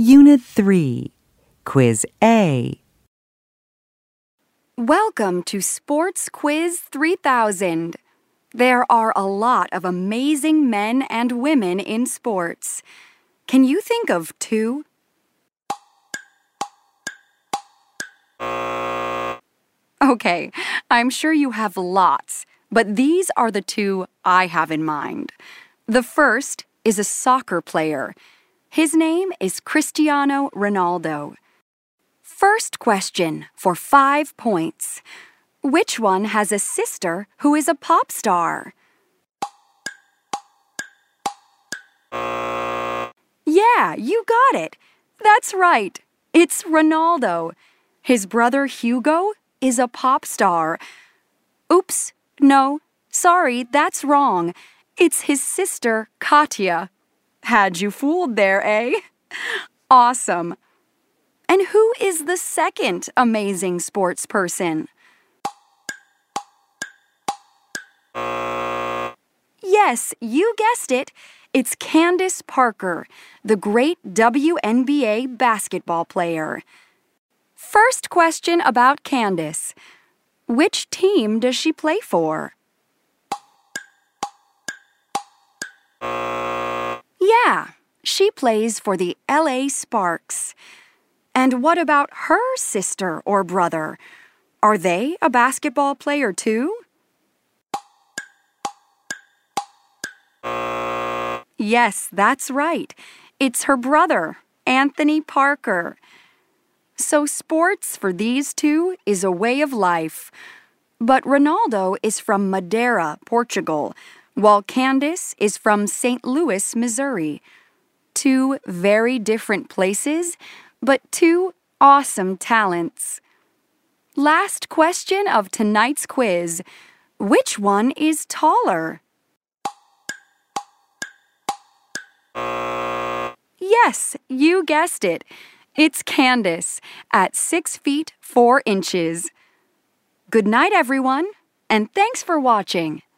Unit 3, Quiz A. Welcome to Sports Quiz 3000. There are a lot of amazing men and women in sports. Can you think of two? Okay, I'm sure you have lots, but these are the two I have in mind. The first is a soccer player. His name is Cristiano Ronaldo. First question for 5 points. Which one has a sister who is a pop star? Yeah, you got it. That's right. It's Ronaldo. His brother Hugo is a pop star. Oops, no, sorry, that's wrong. It's his sister Katya. Had you fooled there, eh? Awesome. And who is the second amazing sports person? Yes, you guessed it. It's Candace Parker, the great WNBA basketball player. First question about Candace. Which team does she play for? Yeah, she plays for the LA Sparks. And what about her sister or brother? Are they a basketball player too? Yes, that's right. It's her brother, Anthony Parker. So sports for these two is a way of life. But Ronaldo is from Madeira, Portugal, while Candace is from St. Louis, Missouri. Two very different places, but two awesome talents. Last question of tonight's quiz. Which one is taller? Yes, you guessed it. It's Candace at 6 feet 4 inches. Good night, everyone, and thanks for watching.